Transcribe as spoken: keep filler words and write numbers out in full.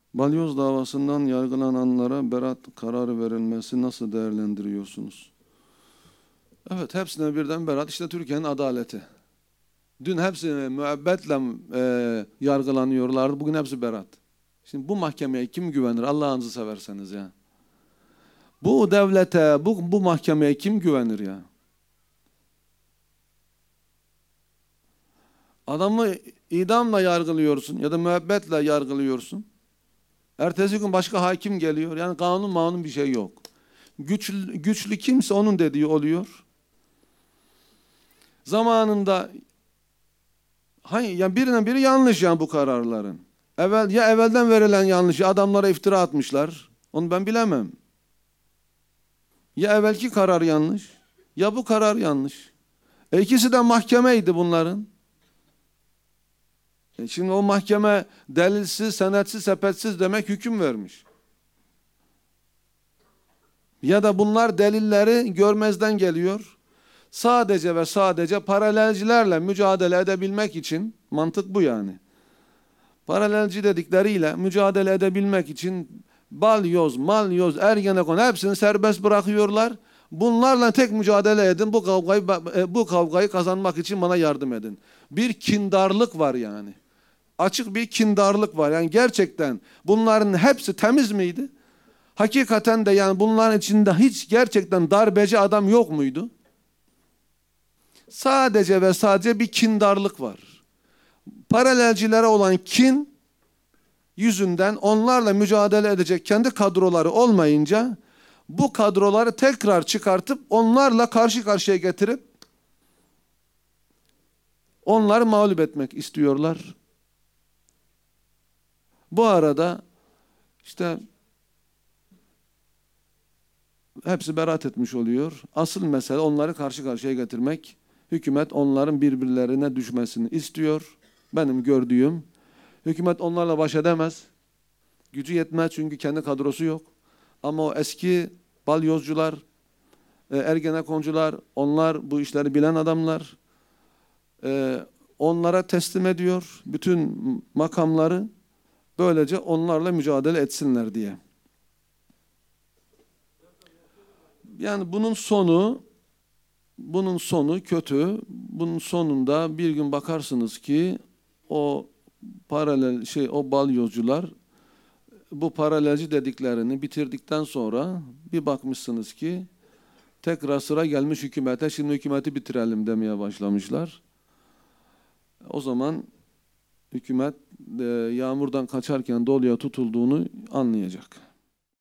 Balyoz davasından yargılananlara beraat kararı verilmesi nasıl değerlendiriyorsunuz? Evet, hepsine birden beraat. İşte Türkiye'nin adaleti. Dün hepsi müebbetle e, yargılanıyorlardı. Bugün hepsi beraat. Şimdi bu mahkemeye kim güvenir? Allah'ınızı severseniz ya. Bu devlete, bu, bu mahkemeye kim güvenir ya? Adamı idamla yargılıyorsun ya da müebbetle yargılıyorsun. Ertesi gün başka hakim geliyor. Yani kanun manun bir şey yok. Güçlü, güçlü kimse onun dediği oluyor. Zamanında hani yani birine biri yanlış yani bu kararların. Evvel ya evvelden verilen yanlış, ya adamlara iftira atmışlar. Onu ben bilemem. Ya evvelki karar yanlış, ya bu karar yanlış. E ikisi de mahkemeydi bunların. E şimdi o mahkeme delilsiz, senetsiz, sepetsiz demek hüküm vermiş. Ya da bunlar delilleri görmezden geliyor. Sadece ve sadece paralelcilerle mücadele edebilmek için, mantık bu yani. Paralelci dedikleriyle mücadele edebilmek için balyoz, malyoz, ergenekon hepsini serbest bırakıyorlar. Bunlarla tek mücadele edin. Bu kavgayı bu kavgayı kazanmak için bana yardım edin. Bir kindarlık var yani. Açık bir kindarlık var. Yani gerçekten bunların hepsi temiz miydi? Hakikaten de yani bunların içinde hiç gerçekten darbeci adam yok muydu? Sadece ve sadece bir kindarlık var. Paralelcilere olan kin yüzünden onlarla mücadele edecek kendi kadroları olmayınca bu kadroları tekrar çıkartıp onlarla karşı karşıya getirip onları mağlup etmek istiyorlar. Bu arada işte hepsi beraat etmiş oluyor. Asıl mesele onları karşı karşıya getirmek. Hükümet onların birbirlerine düşmesini istiyor. Benim gördüğüm. Hükümet onlarla baş edemez. Gücü yetmez çünkü kendi kadrosu yok. Ama o eski balyozcular, ergenekoncular, onlar bu işleri bilen adamlar. Onlara teslim ediyor bütün makamları. Böylece onlarla mücadele etsinler diye. Yani bunun sonu bunun sonu kötü. Bunun sonunda bir gün bakarsınız ki o paralel şey o balyozcular bu paralelci dediklerini bitirdikten sonra bir bakmışsınız ki tekrar sıra gelmiş hükümete, şimdi hükümeti bitirelim demeye başlamışlar. O zaman hükümet e, yağmurdan kaçarken doluya tutulduğunu anlayacak.